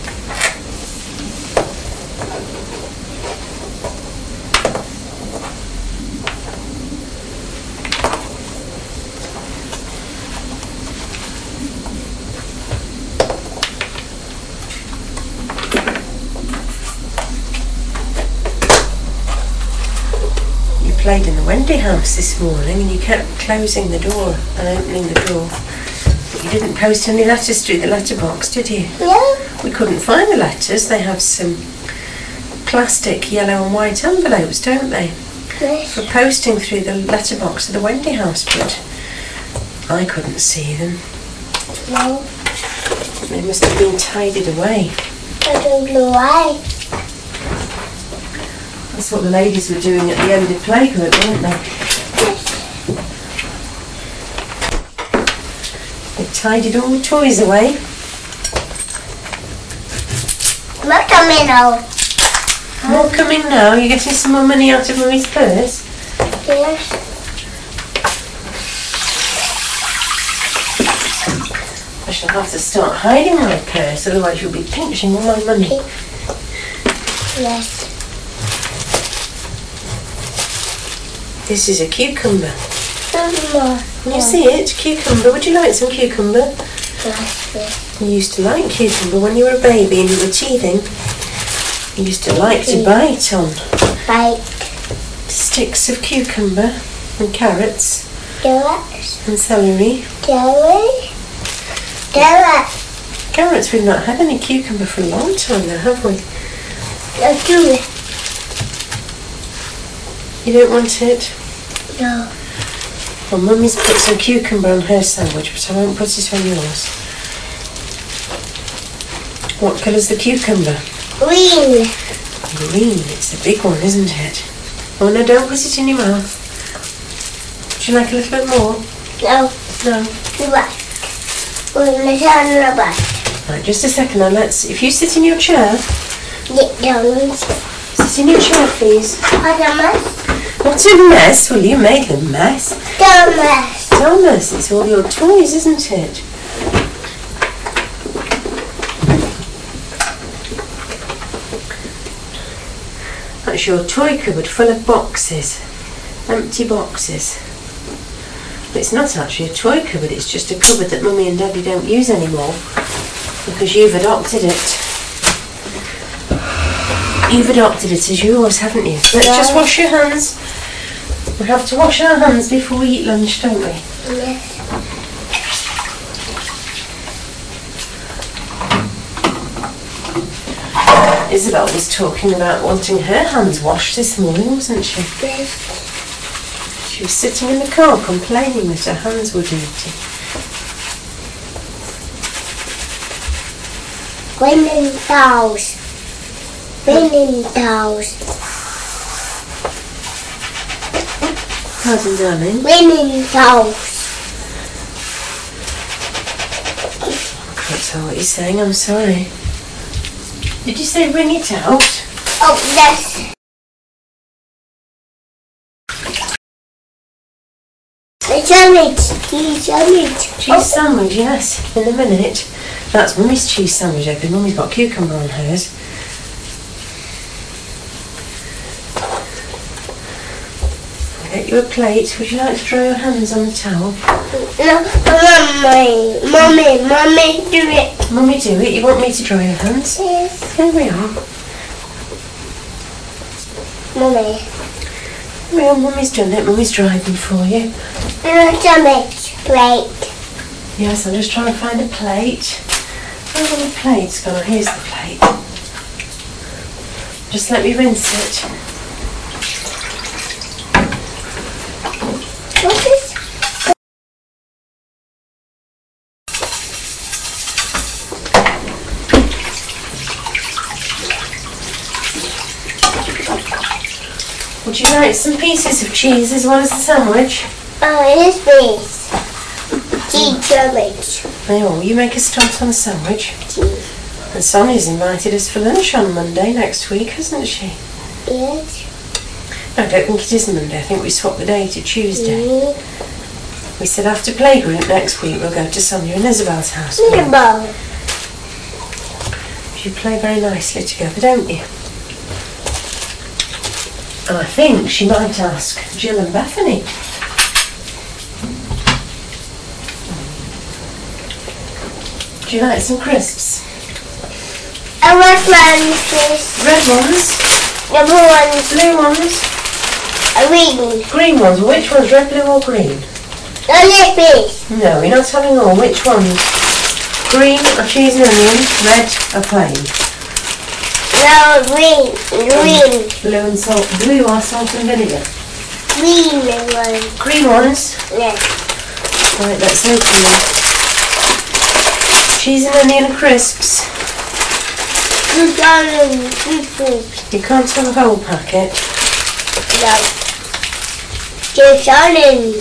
[SPEAKER 2] Played in the Wendy house this morning and you kept closing the door and opening the door, but you didn't post any letters through the letterbox, did you?
[SPEAKER 1] No.
[SPEAKER 2] We couldn't find the letters. They have some plastic yellow and white envelopes, don't they,
[SPEAKER 1] Yes.
[SPEAKER 2] for posting through the letterbox of the Wendy house, but I couldn't see them.
[SPEAKER 1] No.
[SPEAKER 2] They must have been tidied away.
[SPEAKER 1] I don't know why.
[SPEAKER 2] That's what the ladies were doing at the end of playgroup, weren't they? They tidied all the toys away.
[SPEAKER 1] More coming now.
[SPEAKER 2] More coming now. You're getting some more money out of Mummy's purse.
[SPEAKER 1] Yes.
[SPEAKER 2] I shall have to start hiding my purse, otherwise you'll be pinching all my money.
[SPEAKER 1] Yes.
[SPEAKER 2] This is a cucumber.
[SPEAKER 1] More.
[SPEAKER 2] Can you see it? Cucumber. Would you like some cucumber?
[SPEAKER 1] Yes.
[SPEAKER 2] You used to like cucumber when you were a baby and you were teething. You used to like to bite on
[SPEAKER 1] Bite.
[SPEAKER 2] sticks of cucumber and carrots
[SPEAKER 1] Carrots.
[SPEAKER 2] and celery.
[SPEAKER 1] Carrot. Carrot.
[SPEAKER 2] Carrots, we've not had any cucumber for a long time now, have we?
[SPEAKER 1] Let's do it.
[SPEAKER 2] You don't want it?
[SPEAKER 1] No.
[SPEAKER 2] Well, Mummy's put some cucumber on her sandwich, but I won't put it on yours. What colour's the cucumber?
[SPEAKER 1] Green.
[SPEAKER 2] Green. It's the big one, isn't it? Oh no, don't put it in your mouth. Would you like a little bit more?
[SPEAKER 1] No.
[SPEAKER 2] No.
[SPEAKER 1] The back. We're going to turn the back.
[SPEAKER 2] Right, just a second now. If you sit in your chair.
[SPEAKER 1] Get down.
[SPEAKER 2] Sit in your chair, please.
[SPEAKER 1] What's a mess?
[SPEAKER 2] What a mess. Well, you made the mess.
[SPEAKER 1] Don't mess.
[SPEAKER 2] Thomas, it's all your toys, isn't it? That's your toy cupboard full of boxes. Empty boxes. But it's not actually a toy cupboard, it's just a cupboard that Mummy and Daddy don't use anymore because you've adopted it. You've adopted it as yours, haven't you? Let's just wash your hands. We have to wash our hands before we eat lunch, don't we?
[SPEAKER 1] Yes.
[SPEAKER 2] Isabel was talking about wanting her hands washed this morning, wasn't she?
[SPEAKER 1] Yes.
[SPEAKER 2] She was sitting in the car complaining that her hands were dirty.
[SPEAKER 1] Winning towels. Winning towels.
[SPEAKER 2] Pardon, darling.
[SPEAKER 1] Winning towels.
[SPEAKER 2] Can't tell what you're saying, I'm sorry. Did you say wring it out?
[SPEAKER 1] Oh, yes. The sandwich. Cheese sandwich.
[SPEAKER 2] Cheese sandwich, yes. In a minute. That's Mummy's cheese sandwich open. Mummy's got cucumber on hers. I'll get you a plate. Would you like to dry your hands on the towel?
[SPEAKER 1] No, Mommy, do it.
[SPEAKER 2] Mummy, do it. You want me to dry your hands?
[SPEAKER 1] Yes.
[SPEAKER 2] Here we are.
[SPEAKER 1] Mommy.
[SPEAKER 2] Well, Mummy's done it. Mummy's dried them for you.
[SPEAKER 1] Sandwich plate.
[SPEAKER 2] Yes, I'm just trying to find a plate. Where's the plate's gone? Here's the plate. Just let me rinse it.
[SPEAKER 1] What is?
[SPEAKER 2] Would you like some pieces of cheese as well as the sandwich?
[SPEAKER 1] Oh, it is this. Cheese sandwich.
[SPEAKER 2] Oh, you make a start on the sandwich.
[SPEAKER 1] Cheese.
[SPEAKER 2] And Sonia's invited us for lunch on Monday next week, hasn't she?
[SPEAKER 1] Yes.
[SPEAKER 2] No, I don't think it is Monday. I think we swapped the day to Tuesday.
[SPEAKER 1] Mm.
[SPEAKER 2] We said after playgroup next week we'll go to Sonia and Isabel's house.
[SPEAKER 1] Nibble.
[SPEAKER 2] You play very nicely together, don't you? And I think she might ask Jill and Bethany. Do you like some crisps?
[SPEAKER 1] I want one, please.
[SPEAKER 2] Red ones?
[SPEAKER 1] Number one.
[SPEAKER 2] Blue ones?
[SPEAKER 1] Green.
[SPEAKER 2] Green ones? Which ones? Red, blue or green?
[SPEAKER 1] Only please.
[SPEAKER 2] No, we're not having all. Which ones? Green or cheese and onion? Red or plain?
[SPEAKER 1] No, green. Green.
[SPEAKER 2] Blue and salt. Blue or salt and vinegar?
[SPEAKER 1] Green one.
[SPEAKER 2] Green ones?
[SPEAKER 1] Yes.
[SPEAKER 2] Right, let's open them. Cheese and onion crisps.
[SPEAKER 1] You
[SPEAKER 2] You can't have a whole packet.
[SPEAKER 1] No. Just orange.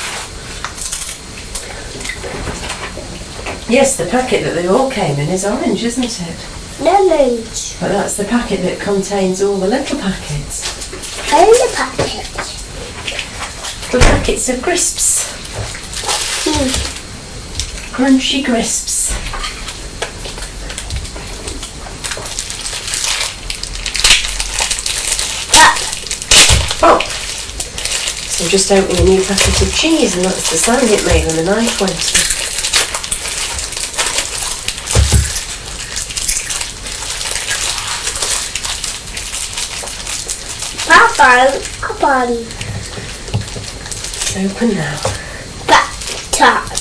[SPEAKER 2] Yes, the packet that they all came in is orange, isn't it?
[SPEAKER 1] Orange.
[SPEAKER 2] But that's the packet that contains all the little packets.
[SPEAKER 1] And the packet.
[SPEAKER 2] The packets of crisps. Crunchy crisps. Pop! So I'm just opening a new packet of cheese, and that's the sound it made when the knife went in.
[SPEAKER 1] Papa.
[SPEAKER 2] It's open now.
[SPEAKER 1] Top.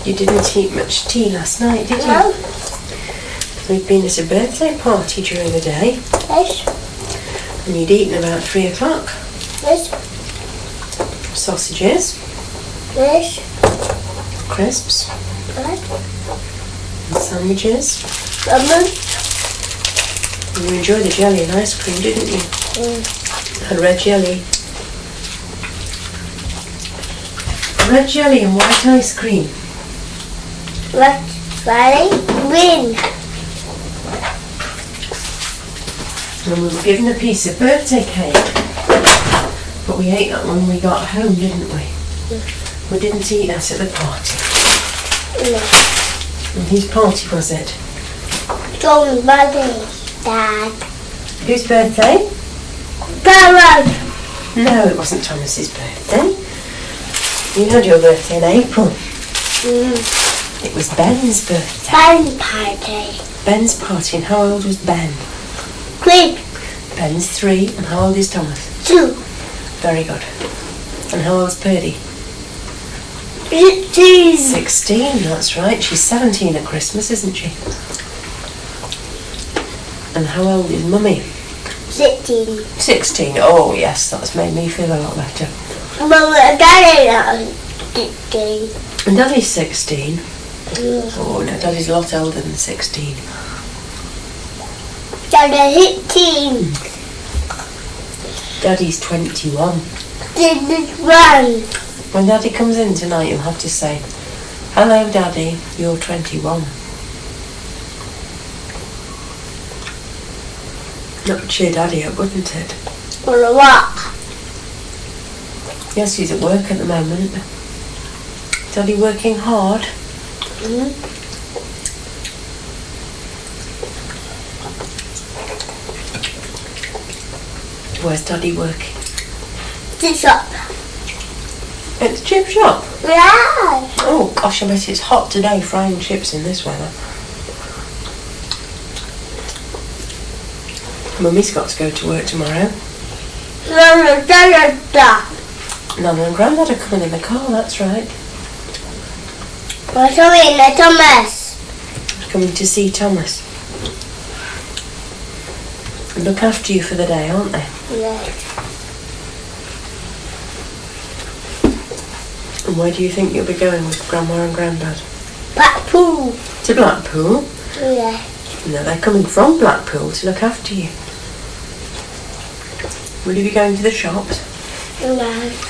[SPEAKER 2] You didn't eat much tea last night, did you?
[SPEAKER 1] No.
[SPEAKER 2] We'd been at a birthday party during the day,
[SPEAKER 1] Yes.
[SPEAKER 2] and you'd eaten about 3 o'clock.
[SPEAKER 1] Yes.
[SPEAKER 2] Sausages,
[SPEAKER 1] Yes.
[SPEAKER 2] crisps,
[SPEAKER 1] Yes.
[SPEAKER 2] and sandwiches.
[SPEAKER 1] Lemon.
[SPEAKER 2] You enjoyed the jelly and ice cream, didn't you? Had red jelly. Red jelly and white ice cream.
[SPEAKER 1] Red, white, green.
[SPEAKER 2] And we were given a piece of birthday cake. But we ate that when we got home, didn't we? We didn't eat that at the party.
[SPEAKER 1] No.
[SPEAKER 2] And whose party was it?
[SPEAKER 1] John's birthday. Dad.
[SPEAKER 2] Whose birthday?
[SPEAKER 1] Dad.
[SPEAKER 2] No, it wasn't Thomas's birthday. You had your birthday in April. It was Ben's birthday.
[SPEAKER 1] Fun party.
[SPEAKER 2] Ben's party, and how old was Ben?
[SPEAKER 1] Green.
[SPEAKER 2] Ben's 3, and how old is Thomas?
[SPEAKER 1] 2.
[SPEAKER 2] Very good. And how old's Purdy?
[SPEAKER 1] 18.
[SPEAKER 2] 16, that's right. She's 17 at Christmas, isn't she? And how old is Mummy?
[SPEAKER 1] 16.
[SPEAKER 2] 16. Oh, yes, that's made me feel a lot better.
[SPEAKER 1] Mama, Daddy now 16.
[SPEAKER 2] And Daddy's 16. Oh, no, Daddy's a lot older than 16.
[SPEAKER 1] Daddy 18.
[SPEAKER 2] Daddy's 21.
[SPEAKER 1] Daddy's 1.
[SPEAKER 2] When Daddy comes in tonight, you'll have to say, "Hello, Daddy, you're 21. That would cheer Daddy up, wouldn't it?
[SPEAKER 1] For what?
[SPEAKER 2] Yes, he's at work at the moment. Daddy working hard. Where's Daddy working?
[SPEAKER 1] The shop.
[SPEAKER 2] At the chip shop.
[SPEAKER 1] Yeah.
[SPEAKER 2] Oh gosh, I bet it's hot today frying chips in this weather. Mummy's got to go to work tomorrow.
[SPEAKER 1] Mama, Daddy,
[SPEAKER 2] Nana and Grandad are coming in the car, that's right.
[SPEAKER 1] what's in the Thomas?
[SPEAKER 2] Coming to see Thomas. And look after you for the day, aren't they?
[SPEAKER 1] Yes.
[SPEAKER 2] And where do you think you'll be going with Grandma and Grandad?
[SPEAKER 1] Blackpool.
[SPEAKER 2] To Blackpool?
[SPEAKER 1] Yes.
[SPEAKER 2] No, they're coming from Blackpool to look after you. Will you be going to the shops?
[SPEAKER 1] Yes.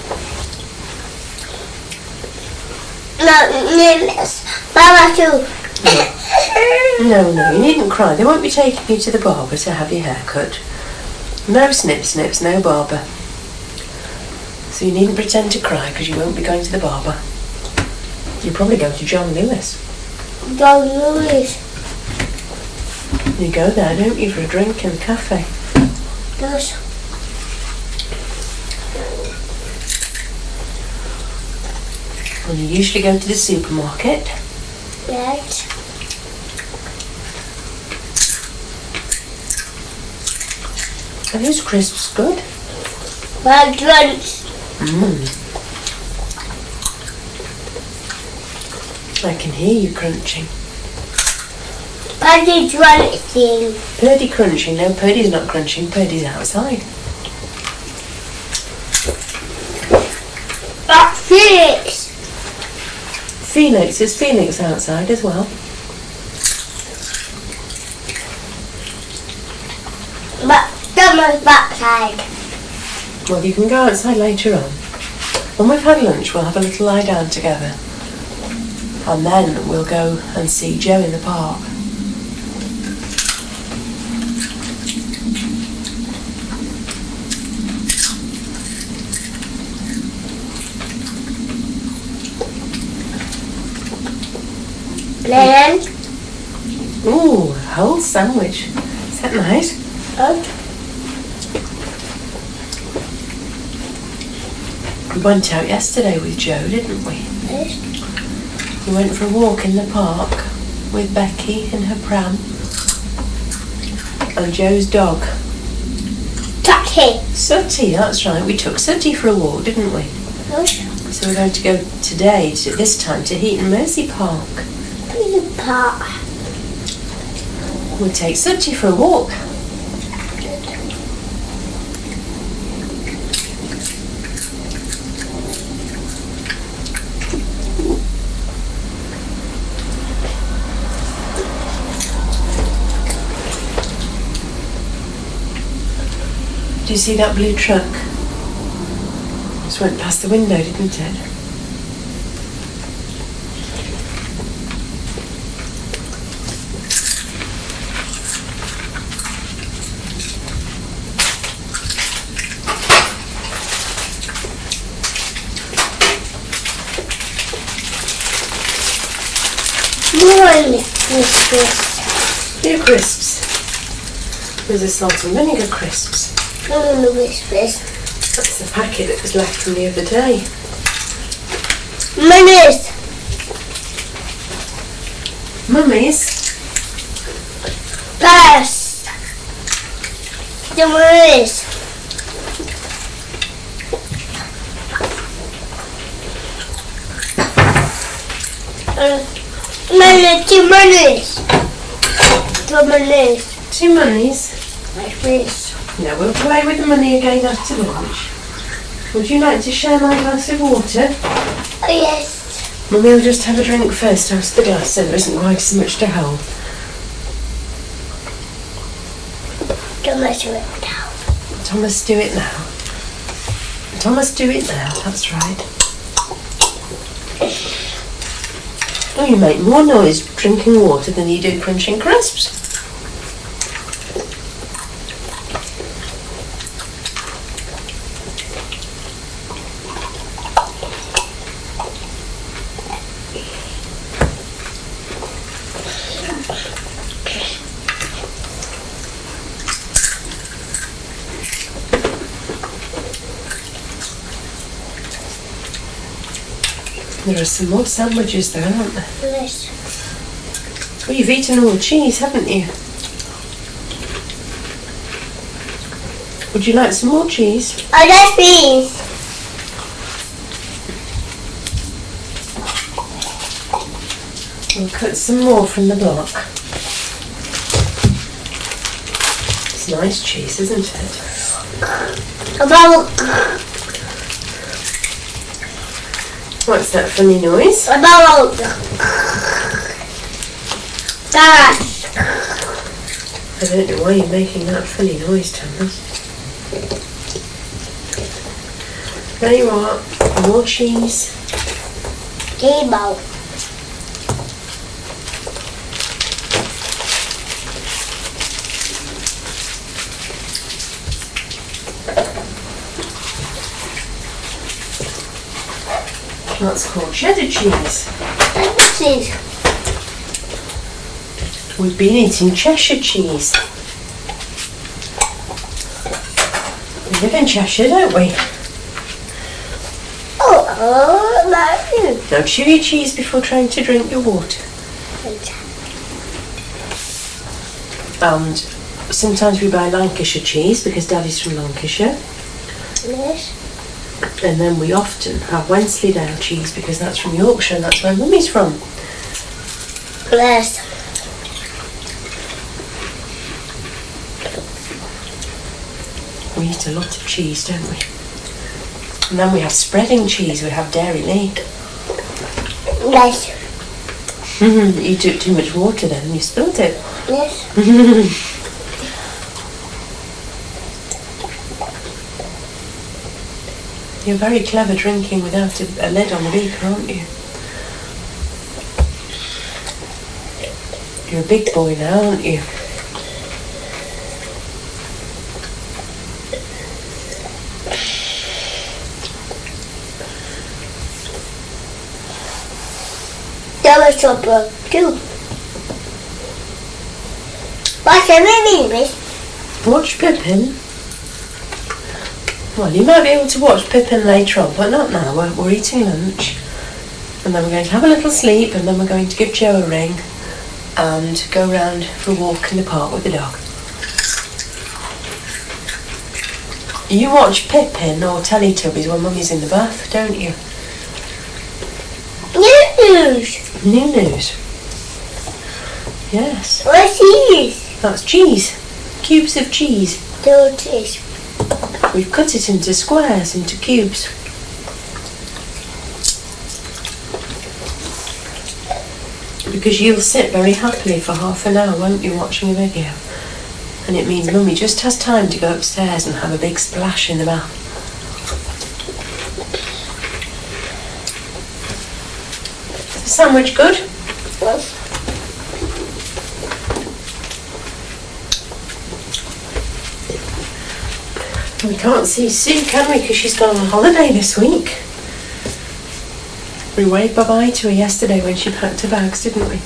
[SPEAKER 1] No, yes. Mama too.
[SPEAKER 2] No, you needn't cry. They won't be taking you to the barber to have your hair cut. No snips, no barber. So you needn't pretend to cry because you won't be going to the barber. You'll probably go to John Lewis.
[SPEAKER 1] John Lewis.
[SPEAKER 2] You go there, don't you, for a drink in the cafe?
[SPEAKER 1] Yes.
[SPEAKER 2] And you usually go to the supermarket.
[SPEAKER 1] Yes.
[SPEAKER 2] Are those crisps good?
[SPEAKER 1] My lunch.
[SPEAKER 2] I can hear you crunching.
[SPEAKER 1] Paddy's lunching.
[SPEAKER 2] Purdy crunching? No, Purdy's not crunching. Purdy's outside.
[SPEAKER 1] That's Felix.
[SPEAKER 2] Felix, is Felix outside as well?
[SPEAKER 1] But Thomas backside.
[SPEAKER 2] Well, you can go outside later on. When we've had lunch, we'll have a little lie down together. And then we'll go and see Joe in the park.
[SPEAKER 1] Then.
[SPEAKER 2] Ooh, a whole sandwich. Is that nice? We went out yesterday with Joe, didn't we?
[SPEAKER 1] Yes.
[SPEAKER 2] We went for a walk in the park with Becky in her pram and Joe's dog.
[SPEAKER 1] Tucky.
[SPEAKER 2] Sooty, that's right. We took Sooty for a walk, didn't we?
[SPEAKER 1] Yes.
[SPEAKER 2] So we're going to go today, this time, to Heaton Mercy Park.
[SPEAKER 1] Heaton Park.
[SPEAKER 2] We'll take Sutty for a walk. Do you see that blue truck? Just went past the window, didn't it?
[SPEAKER 1] More crisps.
[SPEAKER 2] Blue crisps. There's a salt and vinegar crisps.
[SPEAKER 1] Crisps.
[SPEAKER 2] That's the packet that was left from the other day.
[SPEAKER 1] Mummy's.
[SPEAKER 2] Mummy's?
[SPEAKER 1] Pass. The mummy's. Two monies. Two monies.
[SPEAKER 2] Two monies?
[SPEAKER 1] Yes.
[SPEAKER 2] No, we'll play with the money again after lunch. Would you like to share my glass of water?
[SPEAKER 1] Oh, yes.
[SPEAKER 2] Mummy will just have a drink first out of the glass so there isn't quite so much to hold.
[SPEAKER 1] Thomas, do it now.
[SPEAKER 2] Thomas, do it now. Thomas, do it now, that's right. Oh, you make more noise drinking water than you do crunching crisps. There are some more sandwiches there, aren't there?
[SPEAKER 1] Yes.
[SPEAKER 2] Well, you've eaten all the cheese, haven't you? Would you like some more cheese?
[SPEAKER 1] Oh, yes, please.
[SPEAKER 2] We'll cut some more from the block. It's nice cheese, isn't it?
[SPEAKER 1] About
[SPEAKER 2] What's that funny noise?
[SPEAKER 1] that.
[SPEAKER 2] I don't know why you're making that funny noise, Thomas. There you are. More cheese.
[SPEAKER 1] Table.
[SPEAKER 2] That's called cheddar cheese.
[SPEAKER 1] Cheese.
[SPEAKER 2] We've been eating Cheshire cheese. We live in Cheshire, don't we?
[SPEAKER 1] Oh, no.
[SPEAKER 2] Now chew your cheese before trying to drink your water. And sometimes we buy Lancashire cheese because Daddy's from Lancashire.
[SPEAKER 1] Yes.
[SPEAKER 2] And then we often have Wensleydale cheese because that's from Yorkshire and that's where Mummy's from.
[SPEAKER 1] Yes.
[SPEAKER 2] We eat a lot of cheese, don't we? And then we have spreading cheese, we have Dairy Lee.
[SPEAKER 1] Yes.
[SPEAKER 2] You took too much water then and you spilled it.
[SPEAKER 1] Yes.
[SPEAKER 2] You're very clever drinking without a lid on the beaker, aren't you? You're a big boy now, aren't you?
[SPEAKER 1] That was supper too. What's your name, Miss?
[SPEAKER 2] Watch Pippin? Well, you might be able to watch Pippin later on, but not now. We're eating lunch. And then we're going to have a little sleep, and then we're going to give Joe a ring and go round for a walk in the park with the dog. You watch Pippin or Teletubbies when Mummy's in the bath, don't you?
[SPEAKER 1] news.
[SPEAKER 2] New news. Yes.
[SPEAKER 1] What's these?
[SPEAKER 2] That's cheese. Cubes of cheese.
[SPEAKER 1] Tortoise.
[SPEAKER 2] We've cut it into squares, into cubes. Because you'll sit very happily for half an hour, won't you, watching a video? And it means Mummy just has time to go upstairs and have a big splash in the bath. Is the sandwich good?
[SPEAKER 1] Yes.
[SPEAKER 2] We can't see Sue, can we? Because she's gone on holiday this week. We waved bye-bye to her yesterday when she packed her bags, didn't we?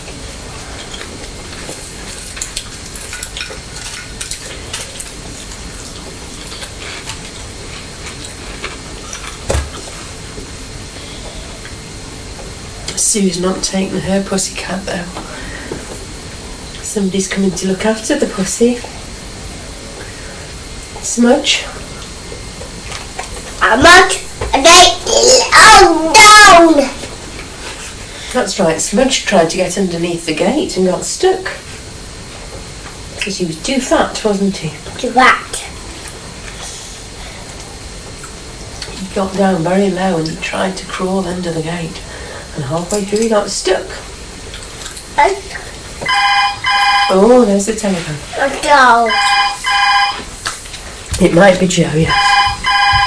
[SPEAKER 2] Sue's not taking her pussycat though. Somebody's coming to look after the pussy. Smudge.
[SPEAKER 1] I'm not a down.
[SPEAKER 2] That's right, Smudge tried to get underneath the gate and got stuck. Because he was too fat, wasn't he?
[SPEAKER 1] Too fat.
[SPEAKER 2] He got down very low and he tried to crawl under the gate. And halfway through he got stuck. Oh, there's the telephone.
[SPEAKER 1] A dog.
[SPEAKER 2] It might be Joe, yes.